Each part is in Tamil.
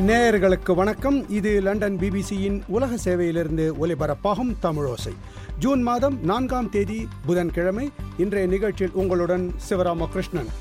நேயர்களுக்கு வணக்கம். இது லண்டன் பிபிசியின் உலக சேவையிலிருந்து ஒலிபரப்பாகும் தமிழோசை. ஜூன் மாதம் 4ஆம் தேதி புதன்கிழமை. இன்றைய நிகழ்ச்சியில் உங்களுடன் சிவராமகிருஷ்ணன்.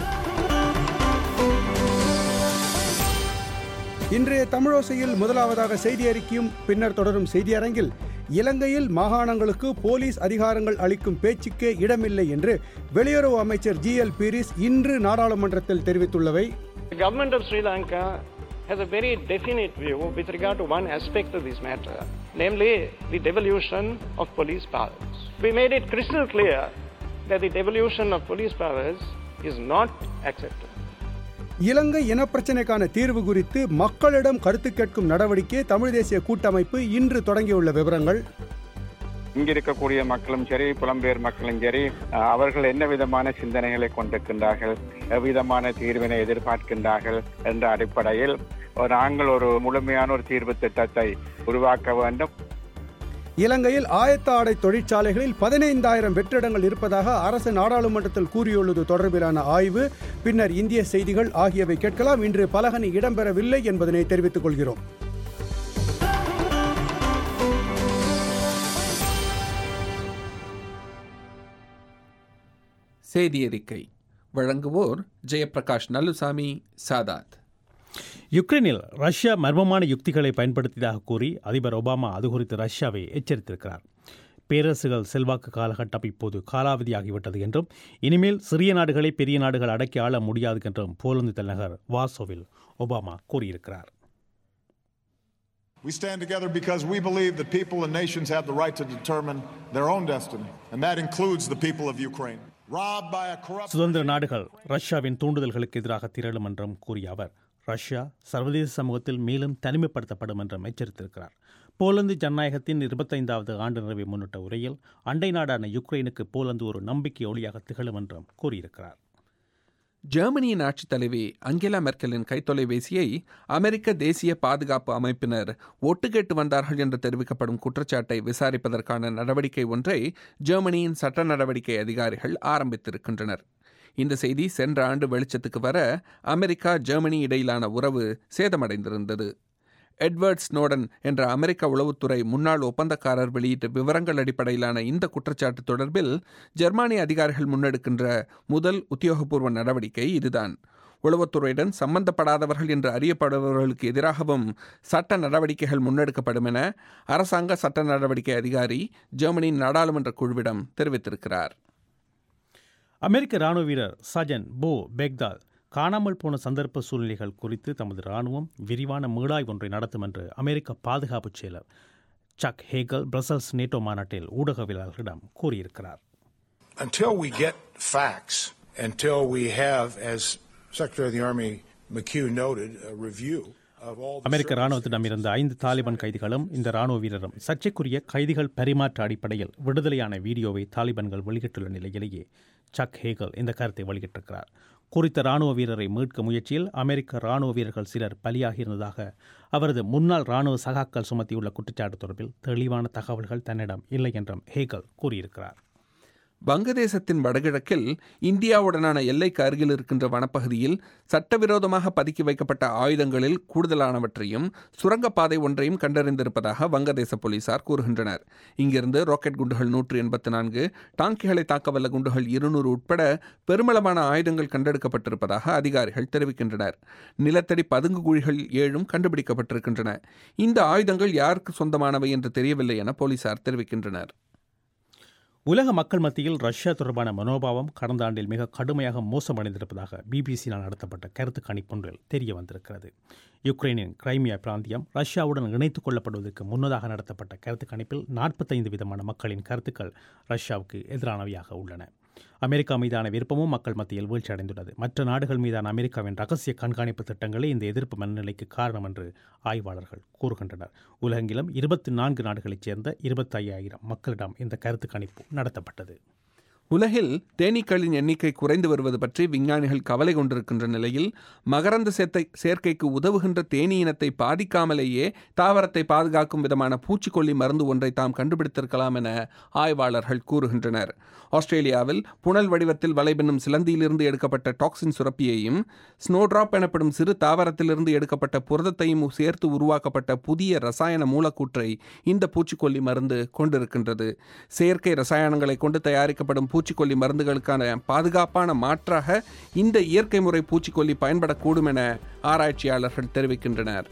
இன்றைய தமிழோசையில் முதலாவதாக செய்தி அறிக்கையும் பின்னர் தொடரும் செய்தியரங்கில் இலங்கையில் மாகாணங்களுக்கு போலீஸ் அதிகாரங்கள் அளிக்கும் பேச்சுக்கே இடமில்லை என்று வெளியுறவு அமைச்சர் ஜிஎல் பீரிஸ் இன்று நாடாளுமன்றத்தில் தெரிவித்துள்ளவை. The government of Sri Lanka has a very definite view with regard to one aspect of this matter, namely the devolution of police powers. We made it crystal clear that the devolution of police powers is not acceptable. இலங்கை இனப்பிரச்சினைக்கான தீர்வு குறித்து மக்களிடம் கருத்து கேட்கும் நடவடிக்கை தமிழ் தேசிய கூட்டமைப்பு இன்று தொடங்கியுள்ள விவரங்கள். இங்க இருக்கக்கூடிய மக்களும் சரி, புலம்பெயர் மக்களும் சரி, அவர்கள் என்ன விதமான சிந்தனைகளை கொண்டிருக்கின்றார்கள், எவ்விதமான தீர்வினை எதிர்பார்க்கின்றார்கள் என்ற அடிப்படையில் நாங்கள் ஒரு முழுமையான ஒரு தீர்வு திட்டத்தை உருவாக்க வேண்டும். இலங்கையில் ஆயத்த ஆடை தொழிற்சாலைகளில் 15,000 வெற்றிடங்கள் இருப்பதாக அரசு நாடாளுமன்றத்தில் கூறியுள்ளது தொடர்பிலான ஆய்வு, பின்னர் இந்திய செய்திகள் ஆகியவை கேட்கலாம். இன்று பலகனி இடம்பெறவில்லை என்பதனை தெரிவித்துக் கொள்கிறோம். செய்தி அறிக்கை வழங்குவோர் ஜெயபிரகாஷ் நல்லுசாமி சாதாத். யுக்ரைனில் ரஷ்யா மர்மமான யுக்திகளை பயன்படுத்தியதாக கூறி அதிபர் ஒபாமா அது குறித்து ரஷ்யாவை எச்சரித்திருக்கிறார். பேரரசுகள் செல்வாக்கு காலகட்டம் இப்போது காலாவதியாகிவிட்டது என்றும் இனிமேல் சிறிய நாடுகளை பெரிய நாடுகள் அடக்கி ஆள முடியாது என்றும் போலந்து தலைநகர் வார்சோவில் ஒபாமா கூறியிருக்கிறார். We stand together because we believe that people and nations have the right to determine their own destiny, and that includes the people of Ukraine. சுதந்திர நாடுகள் ரஷ்யாவின் தூண்டுதல்களுக்கு எதிராக திரளும் என்றும் கூறிய அவர் ரஷ்யா சர்வதேச சமூகத்தில் மேலும் தனிமைப்படுத்தப்படும் என்றும் எச்சரித்திருக்கிறார். போலந்து ஜனநாயகத்தின் 25வது ஆண்டு நிறைவை முன்னிட்ட உரையில் அண்டை நாடான யுக்ரைனுக்கு போலந்து ஒரு நம்பிக்கை ஒளியாக திகழும் என்றும் கூறியிருக்கிறார். ஜெர்மனியின் ஆட்சித் தலைவி அங்கேலா மெர்க்கலின் கைத்தொலைபேசியை அமெரிக்க தேசிய பாதுகாப்பு அமைப்பினர் ஒட்டுக்கேட்டு வந்தார்கள் என்று தெரிவிக்கப்படும் குற்றச்சாட்டை விசாரிப்பதற்கான நடவடிக்கை ஒன்றை ஜெர்மனியின் சட்ட நடவடிக்கை அதிகாரிகள் ஆரம்பித்திருக்கின்றனர். இந்த செய்தி சென்ற ஆண்டு வெளிச்சத்துக்கு வர அமெரிக்கா ஜெர்மனி இடையிலான உறவு சேதமடைந்திருந்தது. எட்வர்ட் ஸ்னோடன் என்ற அமெரிக்க உளவுத்துறை முன்னாள் ஒப்பந்தக்காரர் வெளியிட்ட விவரங்கள் அடிப்படையிலான இந்த குற்றச்சாட்டு தொடர்பில் ஜெர்மானிய அதிகாரிகள் முன்னெடுக்கின்ற முதல் உத்தியோகபூர்வ நடவடிக்கை இதுதான். உளவுத்துறையுடன் சம்பந்தப்படாதவர்கள் என்று அறியப்படுபவர்களுக்கு எதிராகவும் சட்ட நடவடிக்கைகள் முன்னெடுக்கப்படும் என அரசாங்க சட்ட நடவடிக்கை அதிகாரி ஜெர்மனியின் நாடாளுமன்ற குழுவிடம் தெரிவித்திருக்கிறார். அமெரிக்க இராணுவ வீரர் சர்ஜன் போ பெக்தால் காணாமல் போன சந்தர்ப்ப சூழ்நிலைகள் குறித்து தமது இராணுவம் விரிவான மீளாய்வு ஒன்றை நடத்தும் என்று அமெரிக்க பாதுகாப்பு செயலர் சக் ஹேகல் பிரசல்ஸ் நேட்டோ மாநாட்டில் ஊடகவியலாளர்களிடம் கூறியிருக்கிறார். Until we get facts, until we have, as Secretary of the Army McHugh noted, a review of all the அமெரிக்க இராணுவத்திடம் இருந்த 5 தாலிபான் கைதிகளும் இந்த இராணுவ வீரரும் சர்ச்சைக்குரிய கைதிகள் பரிமாற்ற அடிப்படையில் விடுதலையான வீடியோவை தாலிபான்கள் வெளியிட்டுள்ள நிலையிலேயே சக் ஹேகல் இந்த கருத்தை வெளியிட்டிருக்கிறார். குறித்த இராணுவ வீரரை மீட்கும் முயற்சியில் அமெரிக்க இராணுவ வீரர்கள் சிலர் பலியாகியிருந்ததாக அவரது முன்னாள் இராணுவ சகாக்கள் சுமத்தியுள்ள குற்றச்சாட்டு தொடர்பில் தெளிவான தகவல்கள் தன்னிடம் இல்லை என்றும் ஹேகல் கூறியிருக்கிறார். வங்கதேசத்தின் வடகிழக்கில் இந்தியாவுடனான எல்லைக்கு அருகில் இருக்கின்ற வனப்பகுதியில் சட்டவிரோதமாக பதுக்கி வைக்கப்பட்ட ஆயுதங்களில் கூடுதலானவற்றையும் சுரங்கப்பாதை ஒன்றையும் கண்டறிந்திருப்பதாக வங்கதேச போலீசார் கூறுகின்றனர். இங்கிருந்து ராக்கெட் குண்டுகள் 184, டாங்கிகளை தாக்கவல்ல குண்டுகள் 200 உட்பட பெருமளவான ஆயுதங்கள் கண்டெடுக்கப்பட்டிருப்பதாக அதிகாரிகள் தெரிவிக்கின்றனர். நிலத்தடி பதுங்கு குழிகள் 7 கண்டுபிடிக்கப்பட்டிருக்கின்றன. இந்த ஆயுதங்கள் யாருக்கு சொந்தமானவை என்று தெரியவில்லை என போலீசார் தெரிவிக்கின்றனர். உலக மக்கள் மத்தியில் ரஷ்யா தொடர்பான மனோபாவம் கடந்த ஆண்டில் மிக கடுமையாக மோசமடைந்திருப்பதாக பிபிசியினால் நடத்தப்பட்ட கருத்து கணிப்பொன்றில் தெரிய வந்திருக்கிறது. யுக்ரைனின் கிரைமியா பிராந்தியம் ரஷ்யாவுடன் இணைத்துக் கொள்ளப்படுவதற்கு முன்னதாக நடத்தப்பட்ட கருத்து கணிப்பில் 45 விதமான மக்களின் கருத்துக்கள் ரஷ்யாவுக்கு எதிரானவையாக உள்ளன. அமெரிக்கா மீதான விருப்பமும் மக்கள் மத்தியில் வீழ்ச்சியடைந்துள்ளது. மற்ற நாடுகள் மீதான அமெரிக்காவின் ரகசிய கண்காணிப்பு திட்டங்களே இந்த எதிர்ப்பு மனநிலைக்கு காரணம் என்று ஆய்வாளர்கள் கூறுகின்றனர். உலகெங்கிலும் 24 நாடுகளைச் சேர்ந்த 25,000 மக்களிடம் இந்த கருத்து கணிப்பு நடத்தப்பட்டது. உலகில் தேனீக்களின் எண்ணிக்கை குறைந்து வருவது பற்றி விஞ்ஞானிகள் கவலை கொண்டிருக்கின்ற நிலையில் மகரந்த சேர்க்கைக்கு உதவுகின்ற தேனீ இனத்தை பாதிக்காமலேயே தாவரத்தை பாதுகாக்கும் விதமான பூச்சிக்கொல்லி மருந்து ஒன்றை தாம் கண்டுபிடித்திருக்கலாம் என ஆய்வாளர்கள் கூறுகின்றனர். ஆஸ்திரேலியாவில் புனல் வடிவத்தில் வலைபின்னும் சிலந்தியிலிருந்து எடுக்கப்பட்ட டாக்சின் சுரப்பியையும் ஸ்னோட்ராப் எனப்படும் சிறு தாவரத்திலிருந்து எடுக்கப்பட்ட புரதத்தையும் சேர்த்து உருவாக்கப்பட்ட புதிய ரசாயன மூலக்கூற்றை இந்த பூச்சிக்கொல்லி மருந்து கொண்டிருக்கின்றது. செயற்கை ரசாயனங்களை கொண்டு தயாரிக்கப்படும் பூச்சிக்கொல்லி மருந்துகளுக்கான பாதுகாப்பான மாற்றாக இந்த இயற்கை முறை பூச்சிக்கொல்லி பயன்படக்கூடும் என ஆராய்ச்சியாளர்கள் தெரிவிக்கின்றனர்.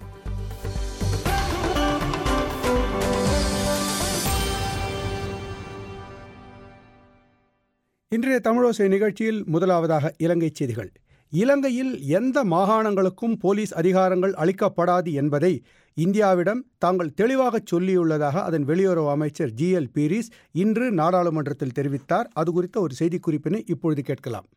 இன்றைய தமிழோசை நிகழ்ச்சியில் முதலாவதாக இலங்கை செய்திகள். இலங்கையில் எந்த மாகாணங்களுக்கும் போலீஸ் அதிகாரங்கள் அளிக்கப்படாது என்பதை இந்தியாவிடம் தாங்கள் தெளிவாக சொல்லியுள்ளதாக அதன் வெளியுறவு அமைச்சர் GL பீரிஸ் இன்று நாடாளுமன்றத்தில் தெரிவித்தார். அது குறித்த ஒரு செய்திக்குறிப்பினை இப்பொழுது கேட்கலாம்.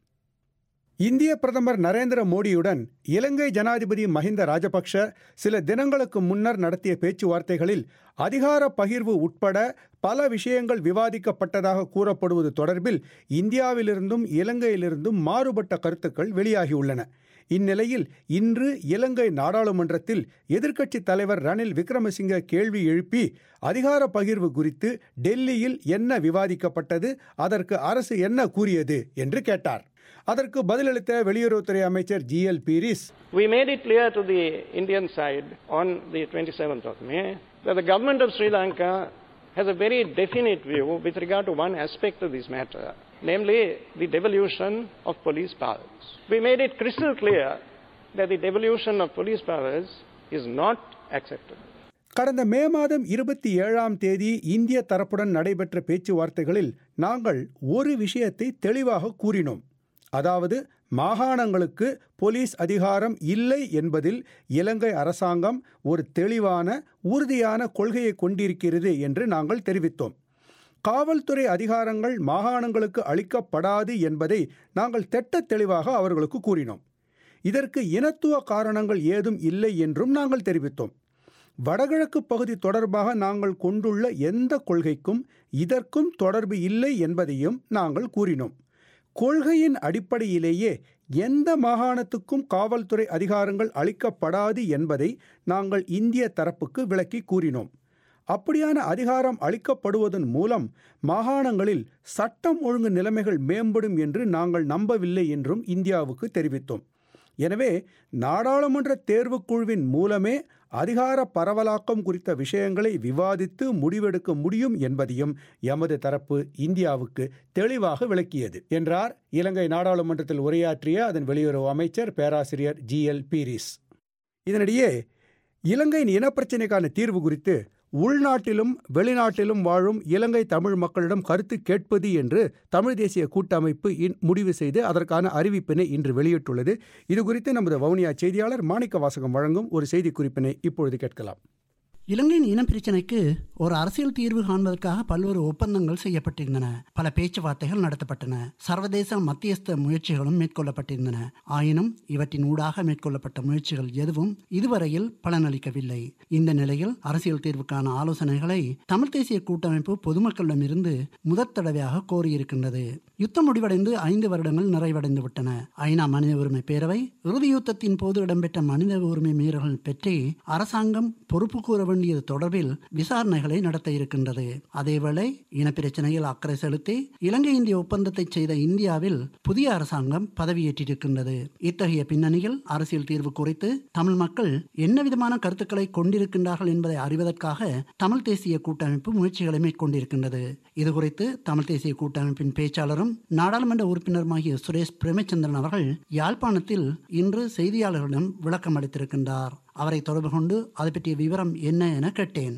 இந்திய பிரதமர் நரேந்திர மோடியுடன் இலங்கை ஜனாதிபதி மஹிந்த ராஜபக்ஷ சில தினங்களுக்கு முன்னர் நடத்திய பேச்சுவார்த்தைகளில் அதிகார பகிர்வு உட்பட பல விஷயங்கள் விவாதிக்கப்பட்டதாக கூறப்படுவது தொடர்பில் இந்தியாவிலிருந்தும் இலங்கையிலிருந்தும் மாறுபட்ட கருத்துக்கள் வெளியாகியுள்ளன. இந்நிலையில் இன்று இலங்கை நாடாளுமன்றத்தில் எதிர்க்கட்சித் தலைவர் ரணில் விக்ரமசிங்க கேள்வி எழுப்பி அதிகார பகிர்வு குறித்து டெல்லியில் என்ன விவாதிக்கப்பட்டது, அதற்கு அரசு என்ன கூறியது என்று கேட்டார். அதற்கு பதிலளித்த வெளியுறவுத்துறை அமைச்சர் GL Peiris, We made it clear to the Indian side on the 27th of May that the government of Sri Lanka has a very definite view with regard to one aspect of this matter, namely the devolution of police powers. We made it crystal clear that the devolution of police powers is not acceptable. கடந்த மே மாதம் 27ஆம் தேதி இந்திய தரப்புடன் நடைபெற்ற பேச்சுவார்த்தைகளில் நாங்கள் ஒரு விஷயத்தை தெளிவாக கூறினோம். அதாவது மாகாணங்களுக்கு போலீஸ் அதிகாரம் இல்லை என்பதில் இலங்கை அரசாங்கம் ஒரு தெளிவான உறுதியான கொள்கையை கொண்டிருக்கிறது என்று நாங்கள் தெரிவித்தோம். காவல்துறை அதிகாரங்கள் மாகாணங்களுக்கு அளிக்கப்படாது என்பதை நாங்கள் திட்டத் தெளிவாக அவர்களுக்கு கூறினோம். இதற்கு இனத்துவ காரணங்கள் ஏதும் இல்லை என்றும் நாங்கள் தெரிவித்தோம். வடகிழக்கு பகுதி தொடர்பாக நாங்கள் கொண்டுள்ள எந்த கொள்கைக்கும் இதற்கும் தொடர்பு இல்லை என்பதையும் நாங்கள் கூறினோம். கொள்கையின் அடிப்படையிலேயே எந்த மாகாணத்துக்கும் காவல்துறை அதிகாரங்கள் அளிக்கப்படாது என்பதை நாங்கள் இந்திய தரப்புக்கு விளக்கி கூறினோம். அப்படியான அதிகாரம் அளிக்கப்படுவதன் மூலம் மாகாணங்களில் சட்டம் ஒழுங்கு நிலைமைகள் மேம்படும் என்று நாங்கள் நம்பவில்லை என்றும் இந்தியாவுக்கு தெரிவித்தோம். எனவே நாடாளுமன்ற தேர்வுக்குழுவின் மூலமே அதிகார பரவலாக்கம் குறித்த விஷயங்களை விவாதித்து முடிவெடுக்க முடியும் என்பதையும் எமது தரப்பு இந்தியாவுக்கு தெளிவாக விளக்கியது என்றார் இலங்கை நாடாளுமன்றத்தில் உரையாற்றிய அதன் வெளியுறவு அமைச்சர் பேராசிரியர் GL பீரிஸ். இதனிடையே இலங்கையின் இனப்பிரச்சினைக்கான தீர்வு குறித்து உள்நாட்டிலும் வெளிநாட்டிலும் வாழும் இலங்கை தமிழ் மக்களிடம் கருத்து கேட்பது என்று தமிழ் தேசிய கூட்டமைப்பு முடிவு செய்து அதற்கான அறிவிப்பினை இன்று வெளியிட்டுள்ளது. இது குறித்து நமது வவுனியா செய்தியாளர் மாணிக்க வாசகம் வழங்கும் ஒரு செய்தி குறிப்பினை இப்பொழுது கேட்கலாம். இலங்கையின் இனப்பிரச்சினைக்கு ஒரு அரசியல் தீர்வு காண்பதற்காக பல்வேறு ஒப்பந்தங்கள் செய்யப்பட்டிருந்தன. பல பேச்சுவார்த்தைகள் நடத்தப்பட்டன. சர்வதேச மத்தியஸ்த முயற்சிகளும் மேற்கொள்ளப்பட்டிருந்தன. ஆயினும் இவற்றின் ஊடாக மேற்கொள்ளப்பட்ட முயற்சிகள் எதுவும் இதுவரையில் பலனளிக்கவில்லை. இந்த நிலையில் அரசியல் தீர்வுக்கான ஆலோசனைகளை தமிழ் தேசிய கூட்டமைப்பு பொதுமக்களிடமிருந்து முதற் தடவையாக கோரியிருக்கின்றது. யுத்தம் முடிவடைந்து 5 வருடங்கள் நிறைவடைந்து விட்டன. ஐநா மனித உரிமை பேரவை இறுதி யுத்தத்தின் போது இடம்பெற்ற மனித உரிமை மீறல்கள் பற்றி அரசாங்கம் பொறுப்பு கூற வேண்டியது தொடர்பில் விசாரணைகளை நடத்த இருக்கின்றது. அதேவேளை இனப்பிரச்சனையில் அக்கறை செலுத்தி இலங்கை இந்திய ஒப்பந்தத்தை செய்த இந்தியாவில் புதிய அரசாங்கம் பதவியேற்றிருக்கின்றது. இத்தகைய பின்னணியில் அரசியல் தீர்வு குறித்து தமிழ் மக்கள் என்ன விதமான கருத்துக்களை கொண்டிருக்கின்றார்கள் என்பதை அறிவதற்காக தமிழ் தேசிய கூட்டமைப்பு முயற்சிகளை மேற்கொண்டிருக்கின்றது. இதுகுறித்து தமிழ் தேசிய கூட்டமைப்பின் பேச்சாளரும் நாடாளுமன்ற உறுப்பினருமாகிய சுரேஷ் பிரேமச்சந்திரன் அவர்கள் யாழ்ப்பாணத்தில் இன்று செய்தியாளர்களிடம் விளக்கம் அளித்திருக்கின்றார். அவரை தொடர்பு கொண்டு அது பற்றிய விவரம் என்ன என கேட்டேன்.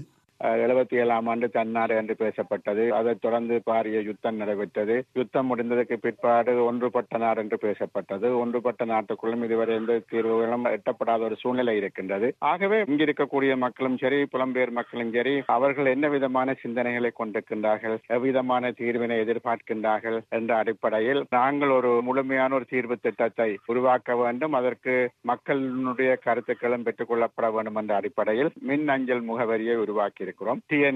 77ஆம் ஆண்டு தன்னாடு என்று பேசப்பட்டது. அதைத் தொடர்ந்து பாரிய யுத்தம் நடைபெற்றது. யுத்தம் முடிந்ததற்கு பிற்பாடு ஒன்றுபட்ட நாடு என்று பேசப்பட்டது. ஒன்றுபட்ட நாட்டுக்குள்ளும் இதுவரை எந்த தீர்வுகளும் எட்டப்படாத ஒரு சூழ்நிலை இருக்கின்றது. ஆகவே இங்கிருக்கக்கூடிய மக்களும் சரி, புலம்பெயர் மக்களும் சரி, அவர்கள் என்ன விதமான சிந்தனைகளை கொண்டிருக்கின்றார்கள், எவ்விதமான தீர்வினை எதிர்பார்க்கின்றார்கள் என்ற அடிப்படையில் நாங்கள் ஒரு முழுமையான ஒரு தீர்வு திட்டத்தை உருவாக்க வேண்டும். அதற்கு மக்களுடைய கருத்துக்களும் பெற்றுக் கொள்ளப்பட வேண்டும் என்ற அடிப்படையில் மின் அஞ்சல் முகவரியை உருவாக்கி இருக்கிறோம்.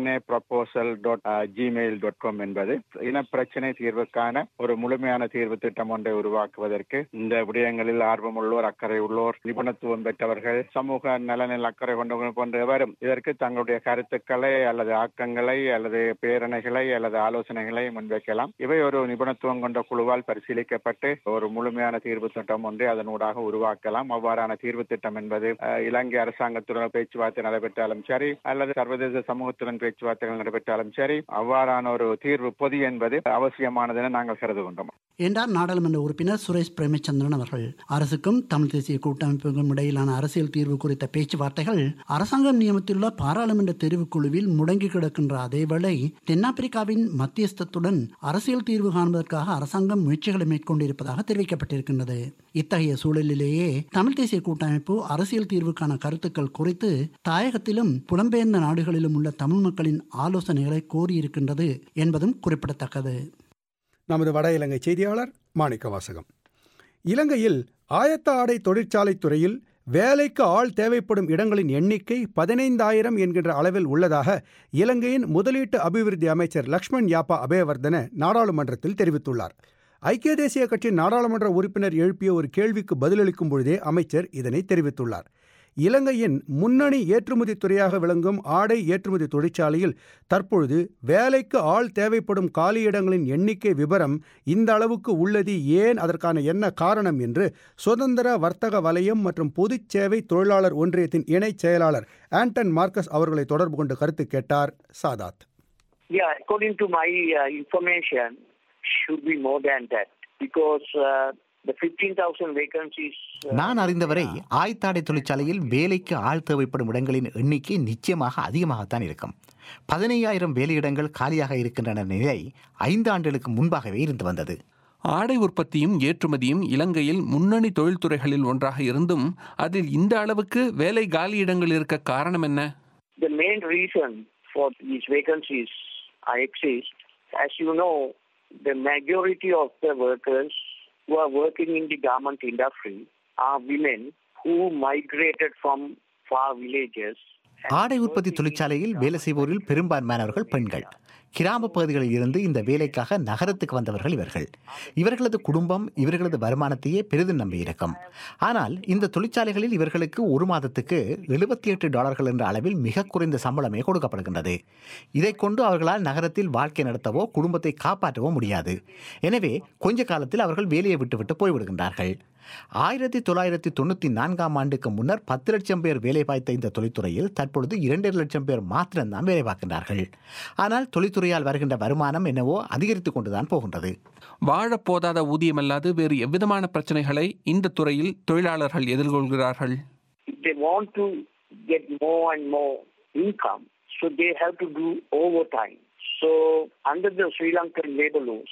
tnaproposal.gmail.com என்பது இனப்பிரச்சனை தீர்வுக்கான ஒரு முழுமையான தீர்வு திட்டம் ஒன்றை உருவாக்குவதற்கு இந்த விடயங்களில் ஆர்வமுள்ளோர், அக்கறை உள்ளோர், நிபுணத்துவம் பெற்றவர்கள், சமூக நலனில் அக்கறை கொண்டவர்கள் போன்ற எவரும் இதற்கு தங்களுடைய கருத்துக்களை அல்லது ஆக்கங்களை அல்லது பேரணைகளை அல்லது ஆலோசனைகளை முன்வைக்கலாம். இவை ஒரு நிபுணத்துவம் கொண்ட குழுவால் பரிசீலிக்கப்பட்டு ஒரு முழுமையான தீர்வு திட்டம் ஒன்றை அதனூடாக உருவாக்கலாம். அவ்வாறான தீர்வு திட்டம் என்பது இலங்கை அரசாங்கத்துடன் பேச்சுவார்த்தை நடைபெற்றாலும் சரி அல்லது சர்வதேச சமூகத்துடன் பேச்சுவார்த்தைகள் நடைபெற்றாலும் சரி, அவ்வாறான ஒரு தீர்வு பொதி என்பது அவசியமானது என நாங்கள் கருதுகின்றோம் என்றார் நாடாளுமன்ற உறுப்பினர் சுரேஷ் பிரேமச்சந்திரன் அவர்கள். அரசுக்கும் தமிழ் தேசிய கூட்டமைப்புக்கும் இடையிலான அரசியல் தீர்வு குறித்த பேச்சுவார்த்தைகள் அரசாங்கம் நியமித்துள்ள பாராளுமன்ற தெரிவுக்குழுவில் முடங்கி கிடக்கின்ற அதேவேளை தென்னாப்பிரிக்காவின் மத்தியஸ்தத்துடன் அரசியல் தீர்வு காண்பதற்காக அரசாங்கம் முயற்சிகளை மேற்கொண்டிருப்பதாக தெரிவிக்கப்பட்டிருக்கின்றது. இத்தகைய சூழலிலேயே தமிழ் தேசிய கூட்டமைப்பு அரசியல் தீர்வுக்கான கருத்துக்கள் குறித்து தாயகத்திலும் புலம்பெயர்ந்த நாடுகளிலும் உள்ள தமிழ் மக்களின் ஆலோசனைகளை கோரியிருக்கின்றது என்பதும் குறிப்பிடத்தக்கது. நமது வட இலங்கை செய்தியாளர் மாணிக்க வாசகம். இலங்கையில் ஆயத்த ஆடை தொழிற்சாலை துறையில் வேலைக்கு ஆள் தேவைப்படும் இடங்களின் எண்ணிக்கை 15,000 என்கின்ற அளவில் உள்ளதாக இலங்கையின் முதலீட்டு அபிவிருத்தி அமைச்சர் லக்ஷ்மண் யாப்பா அபேவர்தன நாடாளுமன்றத்தில் தெரிவித்துள்ளார். ஐக்கிய தேசிய கட்சியின் நாடாளுமன்ற உறுப்பினர் எழுப்பிய ஒரு கேள்விக்கு பதிலளிக்கும் பொழுதே அமைச்சர் இதனை தெரிவித்துள்ளார். இலங்கையின் முன்னணி ஏற்றுமதி துறையாக விளங்கும் ஆடை ஏற்றுமதி தொழிற்சாலையில் தற்பொழுது வேலைக்கு ஆள் தேவைப்படும் காலியிடங்களின் எண்ணிக்கை விபரம் இந்த அளவுக்கு உள்ளது ஏன், அதற்கான என்ன காரணம் என்று சுதந்திர வர்த்தக வலயம் மற்றும் பொதுச் சேவை தொழிலாளர் ஒன்றியத்தின் இணைச் செயலாளர் ஆண்டன் மார்க்கஸ் அவர்களை தொடர்பு கொண்டு கருத்து கேட்டார் சாதாத். According to my information, should be more than that because the 15,000 vacancies. நான் அறிந்தவரை ஆயத்தாடை தொழிற்சாலையில் வேலைக்கு ஆள் தேவைப்படும் இடங்களின் எண்ணிக்கை நிச்சயமாக அதிகமாகத்தான் இருக்கும். 15,000 வேலையிடங்கள் காலியாக இருக்கின்றன நிலை 5 ஆண்டுகளுக்கு முன்பாகவே இருந்து வந்தது. ஆடை உற்பத்தியும் ஏற்றுமதியும் இலங்கையில் முன்னணி தொழில்துறைகளில் ஒன்றாக இருந்தும் அதில் இந்த அளவுக்கு வேலை காலியிடங்கள் இருக்க காரணம் என்ன? The main reason for these vacancies exist, as you know, the majority of the workers who are working in the garment industry are women who migrated from far villages. ஆடை உற்பத்தி தொழிற்சாலையில் வேலை செய்வோரில் பெரும்பான்மையானவர்கள் பெண்கள். கிராம பகுதிகளில் இருந்து இந்த வேலைக்காக நகரத்துக்கு வந்தவர்கள் இவர்கள். இவர்களது குடும்பம் இவர்களது வருமானத்தையே பெரிதும் நம்பியிருக்கும். ஆனால் இந்த தொழிற்சாலைகளில் இவர்களுக்கு ஒரு மாதத்துக்கு $78 என்ற அளவில் மிக குறைந்த சம்பளமே கொடுக்கப்படுகின்றது. இதை கொண்டு அவர்களால் நகரத்தில் வாழ்க்கை நடத்தவோ குடும்பத்தை காப்பாற்றவோ முடியாது. எனவே கொஞ்ச காலத்தில் அவர்கள் வேலையை விட்டுவிட்டு போய்விடுகின்றார்கள். 1994 ஆண்டுக்கு முன்னர் 10 லட்சம் பேர் வேலை பார்த்த இந்த தொழில்துறையில் தற்பொழுது 2 லட்சம் பேர் மாத்திரம்தான் வேலை பார்க்கின்றார்கள். ஆனால் தொழில்துறையால் வருகின்ற வருமானம் என்னவோ அதிகரித்துக் கொண்டுதான் போகின்றது. வாழப்போதாத ஊதியமல்லாது வேறு எவ்விதமான பிரச்சனைகளை இந்த துறையில் தொழிலாளர்கள் எதிர்கொள்கிறார்கள்? They want to get more and more income, so they have to do overtime. So under the Sri Lankan labor laws,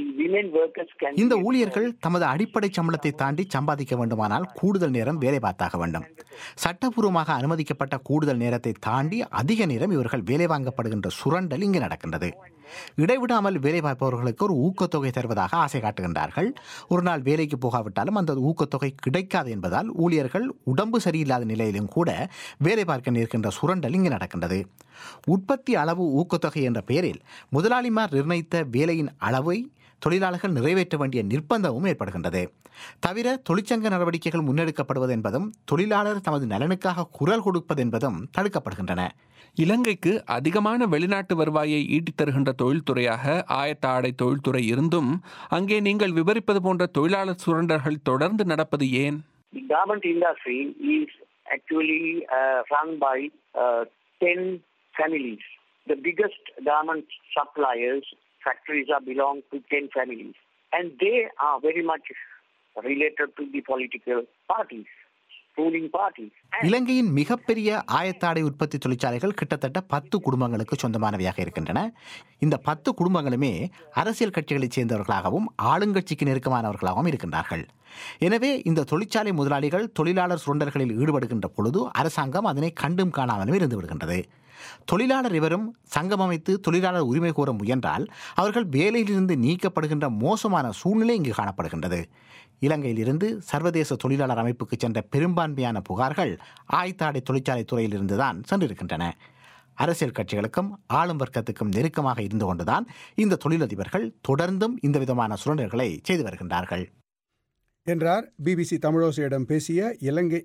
இந்த ஊழியர்கள் தமது அடிப்படை சம்பளத்தை தாண்டி சம்பாதிக்க வேண்டுமானால் கூடுதல் நேரம் வேலை பார்த்தாக வேண்டும். சட்டப்பூர்வமாக அனுமதிக்கப்பட்ட கூடுதல் நேரத்தை தாண்டி அதிக நேரம் இவர்கள் வேலை வாங்கப்படுகின்ற சுரண்டல் இங்கு நடக்கின்றது. இடைவிடாமல் வேலை பார்ப்பவர்களுக்கு ஒரு ஊக்கத்தொகை தருவதாக ஆசை காட்டுகின்றார்கள். ஒரு நாள் வேலைக்கு போகாவிட்டாலும் அந்த ஊக்கத்தொகை கிடைக்காது என்பதால் ஊழியர்கள் உடம்பு சரியில்லாத நிலையிலும் கூட வேலை பார்க்க நிற்கின்ற சுரண்டல் இங்கு நடக்கின்றது. உற்பத்தி அளவு ஊக்கத்தொகை என்ற பெயரில் முதலாளிமார் நிர்ணயித்த வேலையின் அளவை தொழிலாளர்கள் நிறைவேற்ற வேண்டிய நிர்பந்தமும் ஏற்படுகின்றது. தவிர தொழிற்சங்க நடவடிக்கைகள் முன்னெடுக்கப்படுவது என்பதும் தொழிலாளர் தமது நலனுக்காக குரல் கொடுப்பது என்பதும் தடுக்கப்படுகின்றன. இலங்கைக்கு அதிகமான வெளிநாட்டு வருவாயை ஈட்டித் தருகின்ற தொழில்துறையாக ஆயத்த ஆடை தொழில்துறை இருந்தும் அங்கே நீங்கள் விவரிப்பது போன்ற தொழிலாளர் சுரண்டல்கள் தொடர்ந்து நடப்பது ஏன்? The garment industry is actually run by 10 families. The biggest garment suppliers factories are belong to 10 families, and they are very much related to the political parties, ruling parties. இலங்கையின் மிகப்பெரிய ஆயத்தாடை உற்பத்தி தொழிற்சாலைகள் கிட்டத்தட்ட 10 குடும்பங்களுக்கு சொந்தமானவையாக இருக்கின்றன. இந்த 10 குடும்பங்களுமே அரசியல் கட்சிகளைச் சேர்ந்தவர்களாகவும் ஆளுங்கட்சிக்கு நெருக்கமானவர்களாகவும் இருக்கின்றார்கள். எனவே இந்த தொழிற்சாலை முதலாளிகள் தொழிலாளர் சுரண்டல்களில் ஈடுபடுகின்ற பொழுது அரசாங்கம் அதனை கண்டும் காணாமலும் இருந்து விடுகின்றது. தொழிலாளர் இவரும் சங்கம் அமைத்து தொழிலாளர் உரிமை கோர முயன்றால் அவர்கள் வேலையிலிருந்து நீக்கப்படுகின்ற மோசமான சூழ்நிலை இங்கு காணப்படுகின்றது. இலங்கையிலிருந்து சர்வதேச தொழிலாளர் அமைப்புக்கு சென்ற பெரும்பான்மையான புகார்கள் ஆயத்தாடை தொழிற்சாலை துறையிலிருந்து தான் சென்றிருக்கின்றன. அரசியல் கட்சிகளுக்கும் ஆளும் வர்க்கத்துக்கும் நெருக்கமாக இருந்து கொண்டுதான் இந்த தொழிலதிபர்கள் தொடர்ந்தும் இந்த விதமான சுரண்டல்களை செய்து வருகின்றார்கள் என்றார் பிபிசி தமிழோசையிடம் பேசிய இலங்கை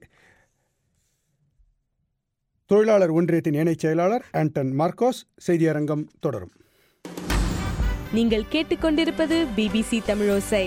தொழிலாளர் ஒன்றியத்தின் இணைச் செயலாளர் ஆண்டன் மார்க்கோஸ். செய்தியரங்கம் தொடரும். நீங்கள் கேட்டுக்கொண்டிருப்பது பிபிசி தமிழோசை.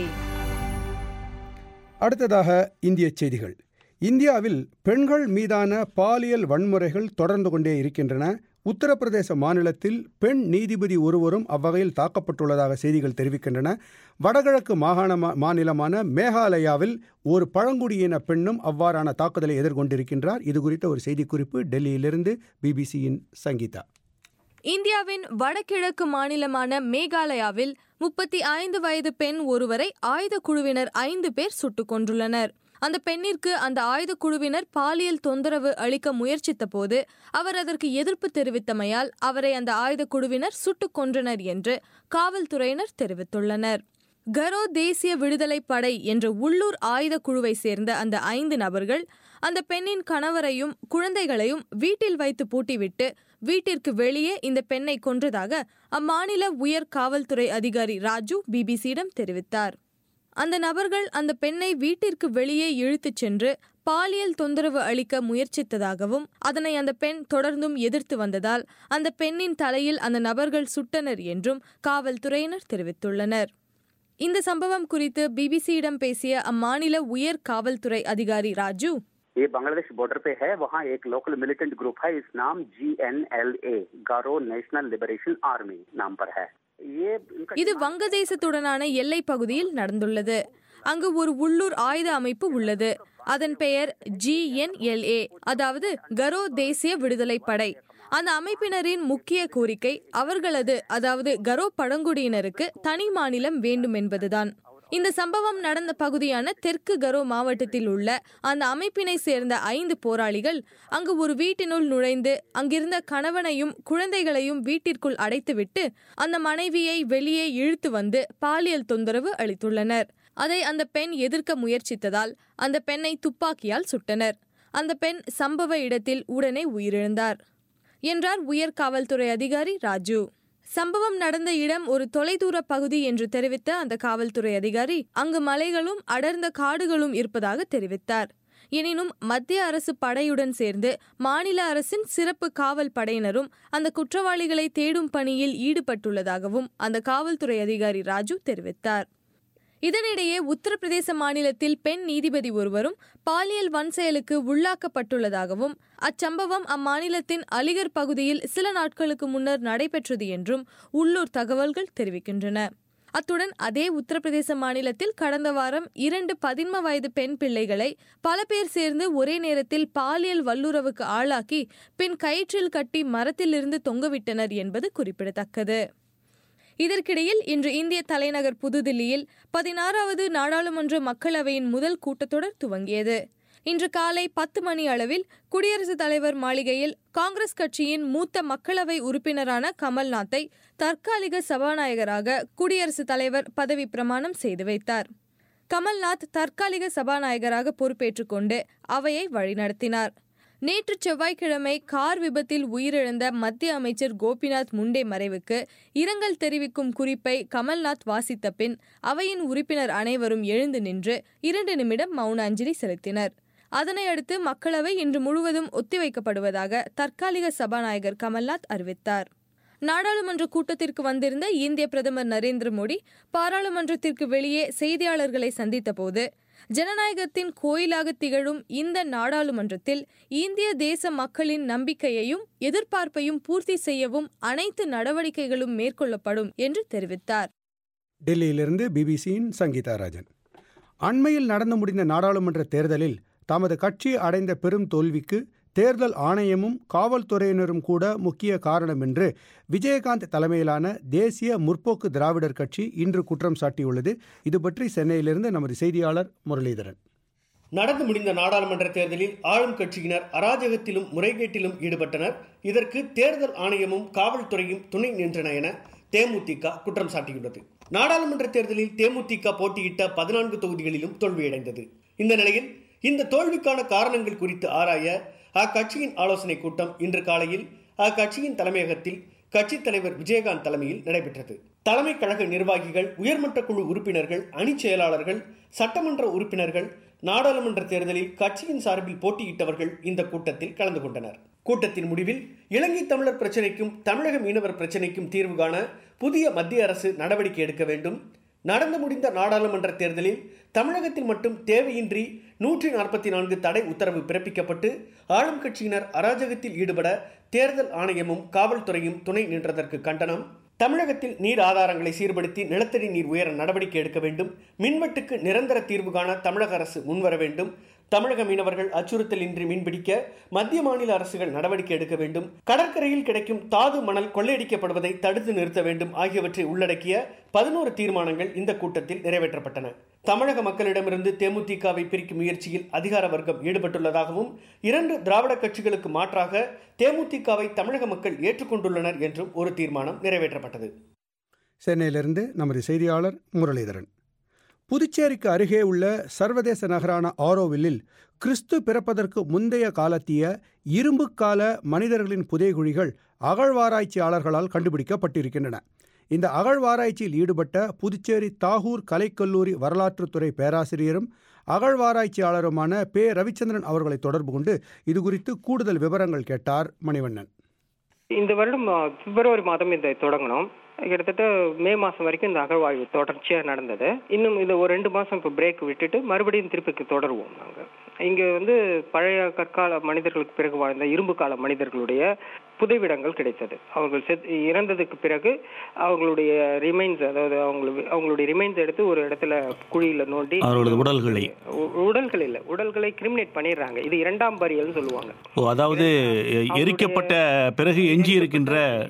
அடுத்ததாக இந்திய செய்திகள். இந்தியாவில் பெண்கள் மீதான பாலியல் வன்முறைகள் தொடர்ந்து கொண்டே இருக்கின்றன. உத்தரப்பிரதேச மாநிலத்தில் பெண் நீதிபதி ஒருவரும் அவ்வகையில் தாக்கப்பட்டுள்ளதாக செய்திகள் தெரிவிக்கின்றன. வடகிழக்கு மாநிலமான மேகாலயாவில் ஒரு பழங்குடியின பெண்ணும் அவ்வாறான தாக்குதலை எதிர்கொண்டிருக்கின்றார். இது குறித்த ஒரு செய்திக்குறிப்பு டெல்லியிலிருந்து பிபிசியின் சங்கீதா. இந்தியாவின் வடகிழக்கு மாநிலமான மேகாலயாவில் 35 வயது பெண் ஒருவரை ஆயுத குழுவினர் 5 பேர் சுட்டுக் கொன்றுள்ளனர். அந்த பெண்ணிற்கு அந்த ஆயுத குழுவினர் பாலியல் தொந்தரவு அளிக்க முயற்சித்த போது அவர் அதற்கு எதிர்ப்பு தெரிவித்தமையால் அவரை அந்த ஆயுத குழுவினர் சுட்டுக் கொன்றனர் என்று காவல்துறையினர் தெரிவித்துள்ளனர். கரோ தேசிய விடுதலை படை என்ற உள்ளூர் ஆயுத குழுவை சேர்ந்த அந்த 5 நபர்கள் அந்த பெண்ணின் கணவரையும் குழந்தைகளையும் வீட்டில் வைத்து பூட்டிவிட்டு வீட்டிற்கு வெளியே இந்த பெண்ணை கொன்றதாக அம்மாநில உயர் காவல்துறை அதிகாரி ராஜு பிபிசியிடம் தெரிவித்தார். அந்த நபர்கள் அந்த பெண்ணை வீட்டிற்கு வெளியே இழுத்துச் சென்று பாலியல் தொந்தரவு அளிக்க முயற்சித்ததாகவும் அதனை அந்த பெண் தொடர்ந்தும் எதிர்த்து வந்ததால் அந்த பெண்ணின் தலையில் அந்த நபர்கள் சுட்டனர் என்றும் காவல்துறையினர் தெரிவித்துள்ளனர். இந்த சம்பவம் குறித்து பிபிசியிடம் பேசிய அம்மாநில உயர் காவல்துறை அதிகாரி ராஜு, ये बांग्लादेश बॉर्डर पे है, वहाँ एक लोकल मिलिटेंट ग्रुप है, इस नाम GNLA Garo national liberation army नाम पर है. இது வங்கதேசத்துடனான எல்லை பகுதியில் நடந்துள்ளது. அங்கு ஒரு உள்ளூர் ஆயுத அமைப்பு உள்ளது. அதன் பெயர் GNLA, அதாவது கரோ தேசிய விடுதலை படை. அந்த அமைப்பினரின் முக்கிய கோரிக்கை அவர்களது, அதாவது கரோ பழங்குடியினருக்கு தனி மாநிலம் வேண்டும் என்பதுதான். இந்த சம்பவம் நடந்த பகுதியான தெற்கு கரோ மாவட்டத்தில் உள்ள அந்த அமைப்பினை சேர்ந்த 5 போராளிகள் அங்கு ஒரு வீட்டினுள் நுழைந்து அங்கிருந்த கணவனையும் குழந்தைகளையும் வீட்டிற்குள் அடைத்துவிட்டு அந்த மனைவியை வெளியே இழுத்து வந்து பாலியல் தொந்தரவு அளித்துள்ளனர். அதை அந்த பெண் எதிர்க்க முயற்சித்ததால் அந்த பெண்ணை துப்பாக்கியால் சுட்டனர். அந்த பெண் சம்பவ இடத்தில் உடனே உயிரிழந்தார் என்றார் உயர் காவல்துறை அதிகாரி ராஜு. சம்பவம் நடந்த இடம் ஒரு தொலைதூர பகுதி என்று தெரிவித்த அந்த காவல்துறை அதிகாரி அங்கு மலைகளும் அடர்ந்த காடுகளும் இருப்பதாக தெரிவித்தார். எனினும் மத்திய அரசு படையுடன் சேர்ந்து மாநில அரசின் சிறப்பு காவல் படையினரும் அந்த குற்றவாளிகளை தேடும் பணியில் ஈடுபட்டுள்ளதாகவும் அந்த காவல்துறை அதிகாரி ராஜு தெரிவித்தார். இதனிடையே உத்தரப்பிரதேச மாநிலத்தில் பெண் நீதிபதி ஒருவரும் பாலியல் வன்செயலுக்கு உள்ளாக்கப்பட்டுள்ளதாகவும் அச்சம்பவம் அம்மாநிலத்தின் அலிகர் பகுதியில் சில நாட்களுக்கு முன்னர் நடைபெற்றது என்றும் உள்ளூர் தகவல்கள் தெரிவிக்கின்றன. அத்துடன் அதே உத்தரப்பிரதேச மாநிலத்தில் கடந்த வாரம் 2 பதின்ம வயது பெண் பிள்ளைகளை பல பேர் சேர்ந்து ஒரே நேரத்தில் பாலியல் வல்லுறவுக்கு ஆளாக்கி பின் கயிற்றில் கட்டி மரத்திலிருந்து தொங்கவிட்டனர் என்பது குறிப்பிடத்தக்கது. இதற்கிடையில் இன்று இந்திய தலைநகர் புதுதில்லியில் 16வது நாடாளுமன்ற மக்களவையின் முதல் கூட்டத்தொடர் துவங்கியது. இன்று காலை 10 மணி அளவில் குடியரசுத் தலைவர் மாளிகையில் காங்கிரஸ் கட்சியின் மூத்த மக்களவை உறுப்பினரான கமல்நாத்தை தற்காலிக சபாநாயகராக குடியரசுத் தலைவர் பதவி பிரமாணம் செய்து வைத்தார். கமல்நாத் தற்காலிக சபாநாயகராக பொறுப்பேற்றுக் கொண்டு அவையை வழிநடத்தினார். நேற்று செவ்வாய்க்கிழமை கார் விபத்தில் உயிரிழந்த மத்திய அமைச்சர் கோபிநாத் முண்டே மறைவுக்கு இரங்கல் தெரிவிக்கும் குறிப்பை கமல்நாத் வாசித்த பின் அவையின் உறுப்பினர் அனைவரும் எழுந்து நின்று 2 நிமிடம் மௌன அஞ்சலி செலுத்தினர். அதனையடுத்து மக்களவை இன்று முழுவதும் ஒத்திவைக்கப்படுவதாக தற்காலிக சபாநாயகர் கமல்நாத் அறிவித்தார். நாடாளுமன்ற கூட்டத்திற்கு வந்திருந்த இந்திய பிரதமர் நரேந்திர மோடி பாராளுமன்றத்திற்கு வெளியே செய்தியாளர்களை சந்தித்த போது ஜனநாயகத்தின் கோயிலாக திகழும் இந்த நாடாளுமன்றத்தில் இந்திய தேச மக்களின் நம்பிக்கையையும் எதிர்பார்ப்பையும் பூர்த்தி செய்யவும் அனைத்து நடவடிக்கைகளும் மேற்கொள்ளப்படும் என்று தெரிவித்தார். டெல்லியிலிருந்து பிபிசியின் சங்கீதா ராஜன். அண்மையில் நடந்து முடிந்த நாடாளுமன்ற தேர்தலில் தமது கட்சி அடைந்த பெரும் தோல்விக்கு தேர்தல் ஆணையமும் காவல்துறையினரும் கூட முக்கிய காரணம் என்று விஜயகாந்த் தலைமையிலான தேசிய முற்போக்கு திராவிடர் கட்சி இன்று குற்றம் சாட்டியுள்ளது. இது பற்றி சென்னையிலிருந்து நமது செய்தியாளர் முரளிதரன். நடந்து முடிந்த நாடாளுமன்ற தேர்தலில் ஆளும் கட்சியினர் அராஜகத்திலும் முறைகேட்டிலும் ஈடுபட்டனர். இதற்கு தேர்தல் ஆணையமும் காவல்துறையும் துணை நின்றன என தேமுதிக குற்றம் சாட்டியுள்ளது. நாடாளுமன்ற தேர்தலில் தேமுதிக போட்டியிட்ட 14 தொகுதிகளிலும் தோல்வியடைந்தது. இந்த நிலையில் இந்த தோல்விக்கான காரணங்கள் குறித்து ஆராய அக்கட்சியின் ஆலோசனை கூட்டம் இன்று காலையில் அக்கட்சியின் தலைமையகத்தில் கட்சித் தலைவர் விஜயகாந்த் தலைமையில் நடைபெற்றது. தலைமை கழக நிர்வாகிகள், உயர்மட்ட குழு உறுப்பினர்கள், அணிச் செயலாளர்கள், சட்டமன்ற உறுப்பினர்கள், நாடாளுமன்ற தேர்தலில் கட்சியின் சார்பில் போட்டியிட்டவர்கள் இந்த கூட்டத்தில் கலந்து கொண்டனர். கூட்டத்தின் முடிவில் இலங்கை தமிழர் பிரச்சினைக்கும் தமிழக மீனவர் பிரச்சினைக்கும் தீர்வு காண புதிய மத்திய அரசு நடவடிக்கை எடுக்க வேண்டும். நடந்து முடிந்த நாடாளுமன்ற தேர்தலில் தமிழகத்தில் மட்டும் தேவையின்றி 144 தடை உத்தரவு பிறப்பிக்கப்பட்டு ஆளும் கட்சியினர் அராஜகத்தில் ஈடுபட தேர்தல் ஆணையமும் காவல்துறையும் துணை நின்றதற்கு கண்டனம். தமிழகத்தில் நீர் ஆதாரங்களை சீர்படுத்தி நிலத்தடி நீர் உயர நடவடிக்கை எடுக்க வேண்டும். மின்வெட்டுக்கு நிரந்தர தீர்வு காண தமிழக அரசு முன்வர வேண்டும். தமிழக மீனவர்கள் அச்சுறுத்தலின்றி மீன்பிடிக்க மத்திய மாநில அரசுகள் நடவடிக்கை எடுக்க வேண்டும். கடற்கரையில் கிடைக்கும் தாது மணல் கொள்ளையடிக்கப்படுவதை தடுத்து நிறுத்த வேண்டும் ஆகியவற்றை உள்ளடக்கிய 11 தீர்மானங்கள் இந்த கூட்டத்தில் நிறைவேற்றப்பட்டன. தமிழக மக்களிடமிருந்து தேமுதிகவை பிரிக்கும் முயற்சியில் அதிகார வர்க்கம் ஈடுபட்டுள்ளதாகவும் 2 திராவிட கட்சிகளுக்கு மாற்றாக தேமுதிகவை தமிழக மக்கள் ஏற்றுக்கொண்டுள்ளனர் என்றும் ஒரு தீர்மானம் நிறைவேற்றப்பட்டது. சென்னையிலிருந்து நமது செய்தியாளர் முரளிதரன். புதுச்சேரிக்கு அருகே உள்ள சர்வதேச நகரான ஆரோவில்லில் கிறிஸ்து பிறப்பதற்கு முந்தைய காலத்திய இரும்பு கால மனிதர்களின் புதைகுழிகள் அகழ்வாராய்ச்சியாளர்களால் கண்டுபிடிக்கப்பட்டிருக்கின்றன. இந்த அகழ்வாராய்ச்சியில் ஈடுபட்ட புதுச்சேரி தாகூர் கலைக்கல்லூரி வரலாற்றுத்துறை பேராசிரியரும் அகழ்வாராய்ச்சியாளருமான பே. ரவிச்சந்திரன் அவர்களை தொடர்பு கொண்டு இதுகுறித்து கூடுதல் விவரங்கள் கேட்டார் மணிவண்ணன். இந்த வருடம் பிப்ரவரி மாதம் இதை தொடங்கணும். கிட்டத்தட்ட மே மாதம் வரைக்கும் இந்த அகழ்வாய்வு தொடர்ச்சியாக நடந்தது. இன்னும் இந்த ஒரு 2 மாதம் இப்போ பிரேக் விட்டுட்டு மறுபடியும் திருப்பிக்கு தொடருவோம். நாங்கள் இங்கே பழைய கற்கால மனிதர்களுக்கு பிறகு வாழ்ந்த இரும்பு கால மனிதர்களுடைய புதைவிடங்கள் கிடைத்தது. அவர்கள் இறந்ததுக்கு பிறகு அவங்களுடைய ரிமைன்ஸ், அதாவது அவங்களுடைய ரிமைன்ஸ் எடுத்து ஒரு இடத்துல குழியில் நோண்டி உடல்களை கிரிமினேட் பண்ணிடுறாங்க. இது 2ஆம் பரியல்னு சொல்லுவாங்க. அதாவது எரிக்கப்பட்ட பிறகு எஞ்சி இருக்கின்ற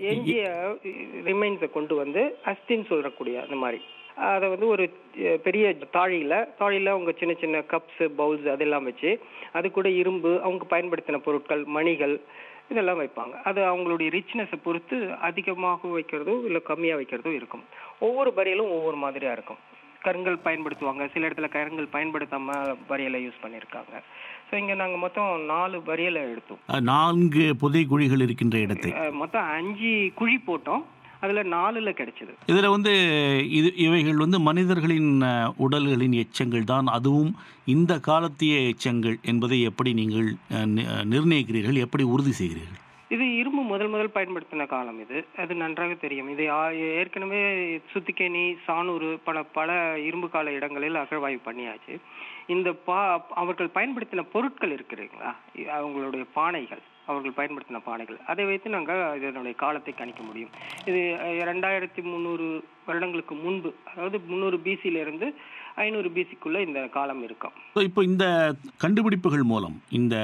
ரிமைன்ஸை கொண்டு வந்து அஸ்தின்னு சொல்லக்கூடிய அந்த மாதிரி அதை ஒரு பெரிய தாழியில் அவங்க சின்ன சின்ன கப்ஸ், பவுல்ஸ் அதெல்லாம் வச்சு அது கூட இரும்பு, அவங்க பயன்படுத்தின பொருட்கள், மணிகள் இதெல்லாம் வைப்பாங்க. அது அவங்களுடைய ரிச்னஸை பொறுத்து அதிகமாக வைக்கிறதோ இல்லை கம்மியாக வைக்கிறதோ இருக்கும். ஒவ்வொரு பரியலும் ஒவ்வொரு மாதிரியாக இருக்கும். கருங்கல் பயன்படுத்துவாங்க, சில இடத்துல கருங்கல் பயன்படுத்தாமல் பரியலை யூஸ் பண்ணியிருக்காங்க. ஸோ இங்கே நாங்கள் மொத்தம் 4 பரியலை எடுத்தோம். 4 புதை குழிகள் இருக்கின்ற இடத்தை மொத்தம் 5 குழி போட்டோம். அதில் 4 கிடைச்சது. இதில் இவைகள் மனிதர்களின் உடல்களின் எச்சங்கள் தான், அதுவும் இந்த காலத்திய எச்சங்கள் என்பதை எப்படி நீங்கள் நிர்ணயிக்கிறீர்கள், எப்படி உறுதி செய்கிறீர்கள்? இது இரும்பு முதல் பயன்படுத்தின காலம். அது நன்றாக தெரியும். இது ஏற்கனவே சுத்திக்கேணி, சானூர் பல இரும்பு கால இடங்களில் அகழ்வாய்வு பண்ணியாச்சு. இந்த அவர்கள் பயன்படுத்தின பொருட்கள் இருக்கிறீங்களா, அவங்களுடைய பானைகள், அவர்கள் பயன்படுத்தின பானைகள், அதை வைத்து நாங்கள் இதனுடைய காலத்தை கணிக்க முடியும். இது 2300 வருடங்களுக்கு முன்பு, அதாவது 300 BC-லிருந்து 500 BC-க்குள்ள இந்த காலம் இருக்கும். இப்போ இந்த கண்டுபிடிப்புகள் மூலம்,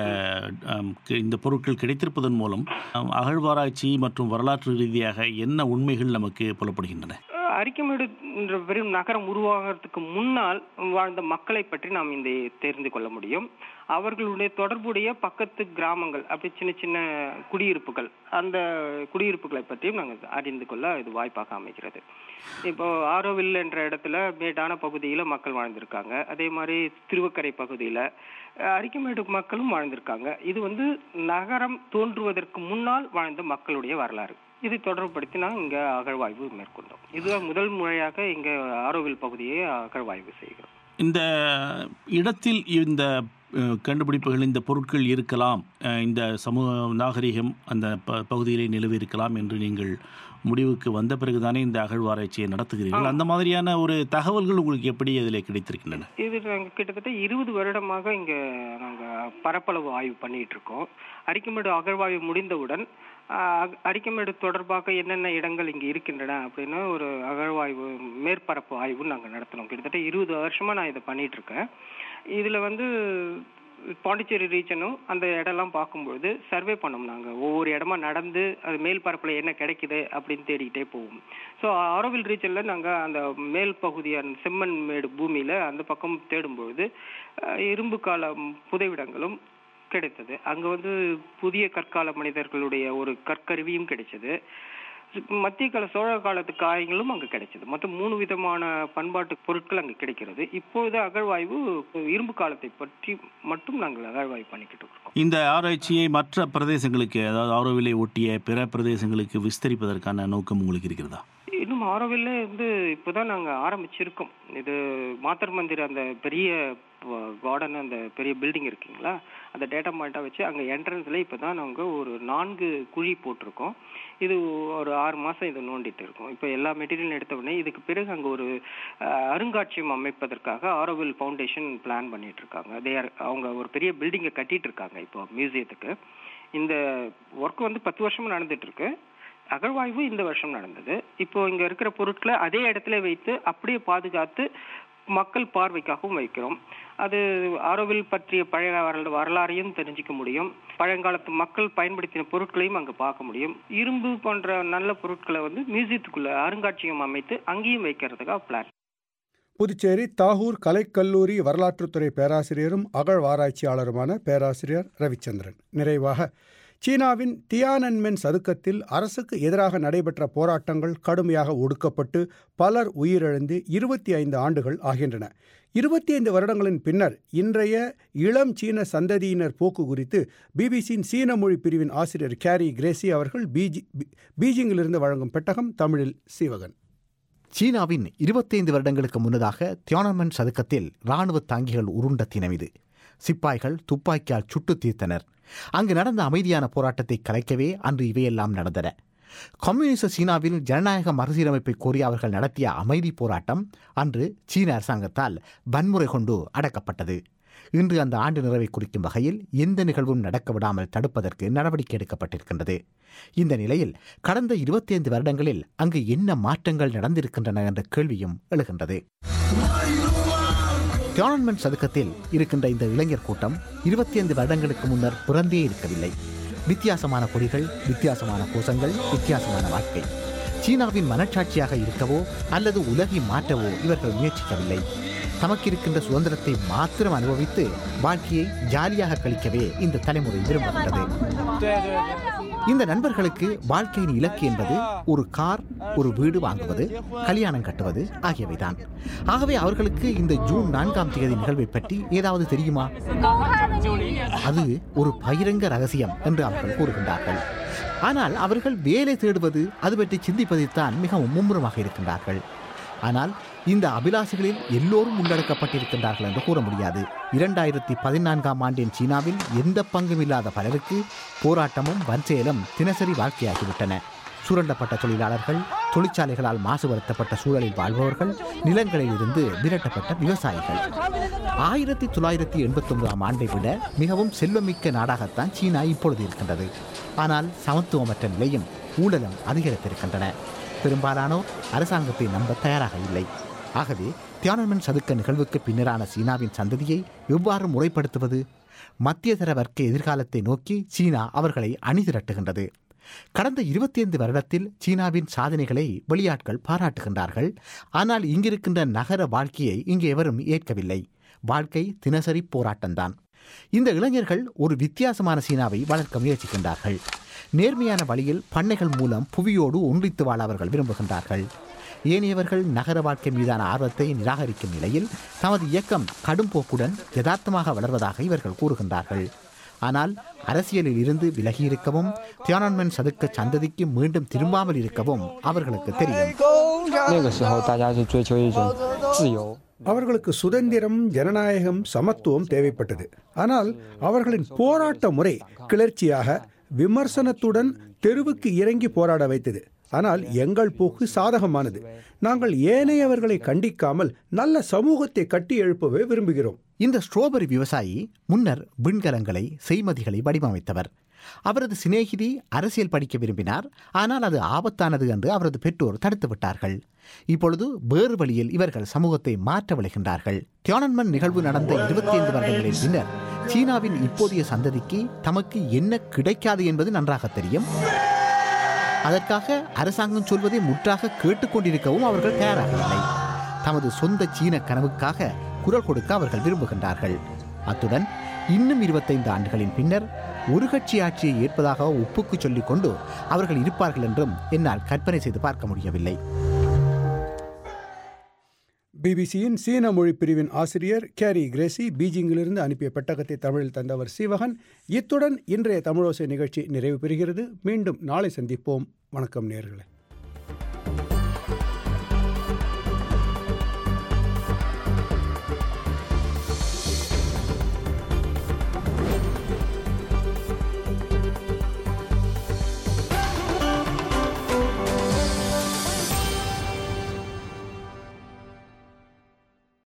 இந்த பொருட்கள் கிடைத்திருப்பதன் மூலம் அகழ்வாராய்ச்சி மற்றும் வரலாற்று ரீதியாக என்ன உண்மைகள் நமக்கு புலப்படுகின்றன? அரிக்கமேடு என்ற பெரும் நகரம் உருவாகிறதுக்கு முன்னால் வாழ்ந்த மக்களை பற்றி நாம் இந்த தெரிந்து கொள்ள முடியும். அவர்களுடைய தொடர்புடைய பக்கத்து கிராமங்கள், அப்படி சின்ன சின்ன குடியிருப்புகள், அந்த குடியிருப்புகளை பற்றியும் நாங்கள் அறிந்து கொள்ள இது வாய்ப்பாக அமைகிறது. இப்போ ஆரோவில் என்ற இடத்துல மேடான பகுதியில் மக்கள் வாழ்ந்திருக்காங்க. அதே மாதிரி திருவக்கரை பகுதியில் அரிக்கமேடு மக்களும் வாழ்ந்திருக்காங்க. இது நகரம் தோன்றுவதற்கு முன்னால் வாழ்ந்த மக்களுடைய வரலாறு. இதை தொடர்புபடுத்தி நாங்கள் இங்கே அகழ்வாய்வு மேற்கொண்டோம். இதுதான் முதல் முறையாக இங்கே ஆரோவில் பகுதியை அகழ்வாய்வு செய்கிறோம். இந்த இடத்தில் இந்த கண்டுபிடிப்புகள், இந்த பொருட்கள் இருக்கலாம், இந்த சமூக நாகரிகம் அந்த பகுதியிலே நிலவி இருக்கலாம் என்று நீங்கள் முடிவுக்கு வந்த பிறகுதானே இந்த அகழ்வாராய்ச்சியை நடத்துகிறீர்கள். அந்த மாதிரியான ஒரு தகவல்கள் உங்களுக்கு எப்படி அதில் கிடைத்திருக்கின்றன? இது நாங்கள் கிட்டத்தட்ட 20 வருடமாக இங்கே நாங்கள் பரப்பளவு ஆய்வு பண்ணிட்டு இருக்கோம். அரிக்கமேடு அகழ்வாய்வு முடிந்தவுடன் அரிக்கமேடு தொடர்பாக என்னென்ன இடங்கள் இங்கே இருக்கின்றன அப்படின்னு ஒரு அகழ்வாய்வு மேற்பரப்பு ஆய்வு நாங்கள் நடத்தினோம். கிட்டத்தட்ட 20 வருஷமாக நான் இதை பண்ணிட்டு இருக்கேன். இதில் பாண்டிச்சேரி ரீஜனும் அந்த இடம்லாம் பார்க்கும்பொழுது சர்வே பண்ணோம். நாங்கள் ஒவ்வொரு இடமா நடந்து அது மேல் பரப்பில் என்ன கிடைக்குது அப்படின்னு தேடிக்கிட்டே போவோம். ஸோ ஆரோவில் ரீஜனில் நாங்கள் அந்த மேல் பகுதியான செம்மண் மேடு பூமியில் அந்த பக்கம் தேடும்பொழுது இரும்பு கால புதைவிடங்களும் கிடைத்தது. அங்கே புதிய கற்கால மனிதர்களுடைய ஒரு கற்கருவியும் கிடைச்சது. மத்திய கால சோழ காலத்து காயங்களும் அங்கே கிடைச்சது. மொத்தம் 3 விதமான பண்பாட்டு பொருட்கள் அங்கே கிடைக்கிறது. இப்போது அகழ்வாய்வு இரும்பு காலத்தை பற்றி மட்டும் நாங்கள் அகழ்வாய்வு பண்ணிக்கிட்டு இருக்கோம். இந்த ஆராய்ச்சியை மற்ற பிரதேசங்களுக்கு, அதாவது ஆரோவிலை ஒட்டிய பிற பிரதேசங்களுக்கு விஸ்தரிப்பதற்கான நோக்கம் உங்களுக்கு இருக்கிறதா? இன்னும் ஆரோவில்ல இப்போதான் நாங்கள் ஆரம்பிச்சிருக்கோம். இது மாத்தர் மந்திர் அந்த பெரிய கார்டன், அந்த பெரிய பில்டிங் இருக்குங்களா, அந்த டேட்டா பாயிண்டாக வச்சு அங்கே என்ட்ரன்ஸில் இப்போ தான் நாங்கள் ஒரு 4 குழி போட்டிருக்கோம். இது ஒரு 6 மாதம் இதை நோண்டிட்டு இருக்கோம். இப்போ எல்லா மெட்டீரியலும் எடுத்த உடனே இதுக்கு பிறகு அங்கே ஒரு அருங்காட்சியகம் அமைப்பதற்காக ஆரோவில் ஃபவுண்டேஷன் பிளான் பண்ணிட்டு இருக்காங்க. அவங்க ஒரு பெரிய பில்டிங்கை கட்டிட்டு இருக்காங்க இப்போ மியூசியத்துக்கு. இந்த ஒர்க் 10 வருஷமா நடந்துட்டு இருக்கு. அகழ்வாய்வு இந்த வருஷம் நடந்தது. இப்போ இங்க இருக்கிற பொருட்களை அதே இடத்துல வைத்து அப்படியே பாதுகாத்து மக்கள் பார்வைக்காகவும் வைக்கிறோம். அது ஆரோவில் பற்றிய பழைய வரலாறையும் தெரிஞ்சுக்க முடியும். பழங்காலத்து மக்கள் பயன்படுத்தின பொருட்களையும் அங்கே பார்க்க முடியும். இரும்பு போன்ற நல்ல பொருட்களை மியூசியத்துக்குள்ள அருங்காட்சியகம் அமைத்து அங்கேயும் வைக்கிறதுக்காக பிளான். புதுச்சேரி தாகூர் கலைக்கல்லூரி வரலாற்றுத்துறை பேராசிரியரும் அகழ்வாராய்ச்சியாளருமான பேராசிரியர் ரவிச்சந்திரன். நிறைவாக, சீனாவின் தியானன்மென் சதுக்கத்தில் அரசுக்கு எதிராக நடைபெற்ற போராட்டங்கள் கடுமையாக ஒடுக்கப்பட்டு பலர் உயிரிழந்து 25 ஆண்டுகள் ஆகின்றன. 25 வருடங்களின் பின்னர் இன்றைய இளம் சீன சந்ததியினர் போக்கு குறித்து பிபிசியின் சீன மொழி பிரிவின் ஆசிரியர் கேரி கிரேசி அவர்கள் பீஜிங்கிலிருந்து வழங்கும் பெட்டகம். தமிழில் சீவகன். சீனாவின் 25 வருடங்களுக்கு முன்னதாக தியானன்மென் சதுக்கத்தில் இராணுவ தாங்கிகள் உருண்ட தினம் இது. சிப்பாய்கள் துப்பாக்கியால் சுட்டு தீர்த்தனர். அங்கு நடந்த அமைதியான போராட்டத்தை கலைக்கவே அன்று இவையெல்லாம் நடந்தன. கம்யூனிச சீனாவில் ஜனநாயக மறுசீரமைப்பை கோரி அவர்கள் நடத்திய அமைதி போராட்டம் அன்று சீன அரசாங்கத்தால் வன்முறை கொண்டு அடக்கப்பட்டது. இன்று அந்த ஆண்டு நிறைவை குறிக்கும் வகையில் எந்த நிகழ்வும் நடக்க விடாமல் தடுப்பதற்கு நடவடிக்கை எடுக்கப்பட்டிருக்கின்றது. இந்த நிலையில் கடந்த 25 வருடங்களில் அங்கு என்ன மாற்றங்கள் நடந்திருக்கின்றன என்ற கேள்வியும் எழுகின்றது. தியானன்மென் சதுக்கத்தில் இருக்கின்ற இந்த இளைஞர் கூட்டம் 25 வருடங்களுக்கு முன்னர் பிறந்தே இருக்கவில்லை. வித்தியாசமான கொடிகள், வித்தியாசமான கோஷங்கள், வித்தியாசமான வாழ்க்கை. சீனாவின் மனச்சாட்சியாக இருக்கவோ அல்லது உலகை மாற்றவோ இவர்கள் முயற்சிக்கவில்லை. தமக்கு இருக்கின்ற சுதந்திரத்தை மாத்திரம் அனுபவித்து வாழ்க்கையை ஜாலியாக கழிக்கவே இந்த தலைமுறை விரும்புகின்றது. இந்த நண்பர்களுக்கு வாழ்க்கையின் இலக்கு என்பது ஒரு கார், ஒரு வீடு வாங்குவது, கல்யாணம் கட்டுவது ஆகியவைதான். ஆகவே அவர்களுக்கு இந்த ஜூன் 4ஆம் தேதி நிகழ்வை பற்றி ஏதாவது தெரியுமா? அது ஒரு பகிரங்க ரகசியம் என்று அவர்கள் கூறுகின்றார்கள். ஆனால் அவர்கள் வேலை தேடுவது, அது பற்றி சிந்திப்பதில்தான் மிகவும் மும்முரமாக இருக்கின்றார்கள். ஆனால் இந்த அபிலாஷைகளில் எல்லோரும் உள்ளடக்கப்பட்டிருக்கின்றார்கள் என்று கூற முடியாது. 2014ஆம் ஆண்டின் சீனாவில் எந்த பங்கும் இல்லாத பலருக்கு போராட்டமும் வன்செயலும் தினசரி வாழ்க்கையாகிவிட்டன. சுரண்டப்பட்ட தொழிலாளர்கள், தொழிற்சாலைகளால் மாசுபடுத்தப்பட்ட சூழலில் வாழ்பவர்கள், நிலங்களில் இருந்து விரட்டப்பட்ட விவசாயிகள். 1989ஆம் ஆண்டை விட மிகவும் செல்வமிக்க நாடாகத்தான் சீனா இப்பொழுது இருக்கின்றது. ஆனால் சமத்துவமற்ற நிலையும் ஊழலும் அதிகரித்திருக்கின்றன. பெரும்பாலானோர் அரசாங்கத்தை நம்ப தயாராக இல்லை. ஆகவே தியானன்மென் சதுக்க நிகழ்வுக்கு பின்னரான சீனாவின் சந்ததியை எவ்வாறு முறைப்படுத்துவது? மத்தியதர வர்க்க எதிர்காலத்தை நோக்கி சீனா அவர்களை அணிதிரட்டுகின்றது. கடந்த 25 வருடத்தில் சீனாவின் சாதனைகளை வெளியாட்கள் பாராட்டுகின்றார்கள். ஆனால் இங்கிருக்கின்ற நகர வாழ்க்கையை இங்கே எவரும் ஏற்கவில்லை. வாழ்க்கை தினசரி போராட்டம்தான். இந்த இளைஞர்கள் ஒரு வித்தியாசமான சீனாவை வளர்க்க முயற்சிக்கின்றார்கள். நேர்மையான வழியில் பண்ணைகள் மூலம் புவியோடு ஒன்றித்து வாழ அவர்கள் விரும்புகின்றார்கள். ஏனையவர்கள் நகர வாழ்க்கை மீதான ஆர்வத்தை நிராகரிக்கும் நிலையில் தமது இயக்கம் கடும் போக்குடன் யதார்த்தமாக வளர்வதாக இவர்கள் கூறுகின்றார்கள். ஆனால் அரசியலில் இருந்து விலகியிருக்கவும் தியானன்மென் சதுக்க சந்ததிக்கு மீண்டும் திரும்பாமல் இருக்கவும் அவர்களுக்கு தெரியும். அவர்களுக்கு சுதந்திரம், ஜனநாயகம், சமத்துவம் தேவைப்பட்டது. ஆனால் அவர்களின் போராட்ட முறை கிளர்ச்சியாக, விமர்சனத்துடன் தெருவுக்கு இறங்கி போராட வைத்தது. ஆனால் எங்கள் போக்கு சாதகமானது. நாங்கள் ஏனையவர்களை கண்டிக்காமல் நல்ல சமூகத்தை கட்டி எழுப்பவே விரும்புகிறோம். இந்த ஸ்ட்ராபெரி விவசாயி முன்னர் விண்கலங்களை, செய்மதிகளை வடிவமைத்தவர். அவரது சிநேகிதி அரசியல் படிக்க விரும்பினார். ஆனால் அது ஆபத்தானது என்று அவரது பெற்றோர் தடுத்து விட்டார்கள். இப்பொழுது வேறு வழியில் இவர்கள் சமூகத்தை மாற்ற விளைகின்றார்கள். தியானன்மென் நிகழ்வு நடந்த 25 வருடங்களின் பின்னர் சீனாவின் இப்போதைய சந்ததிக்கு தமக்கு என்ன கிடைக்காது என்பது நன்றாக தெரியும். அதற்காக அரசாங்கம் சொல்வதை முற்றாக கேட்டுக்கொண்டிருக்கவும் அவர்கள் தயாராகவில்லை. தமது சொந்த சீன கனவுக்காக குரல் கொடுக்க அவர்கள் விரும்புகின்றார்கள். அத்துடன் இன்னும் 25 ஆண்டுகளின் பின்னர் ஒரு கட்சி ஆட்சியை ஏற்பதாக ஒப்புக்கு சொல்லிக் கொண்டு அவர்கள் இருப்பார்கள் என்றும் என்னால் கற்பனை செய்து பார்க்க முடியவில்லை. பிபிசியின் சீன மொழி பிரிவின் ஆசிரியர் கேரி கிரேசி பீஜிங்கிலிருந்து அனுப்பிய பெட்டகத்தை தமிழில் தந்தவர் சீவகன். இத்துடன் இன்றைய தமிழோசை நிகழ்ச்சி நிறைவு பெறுகிறது. மீண்டும் நாளை சந்திப்போம். வணக்கம் நேயர்களே.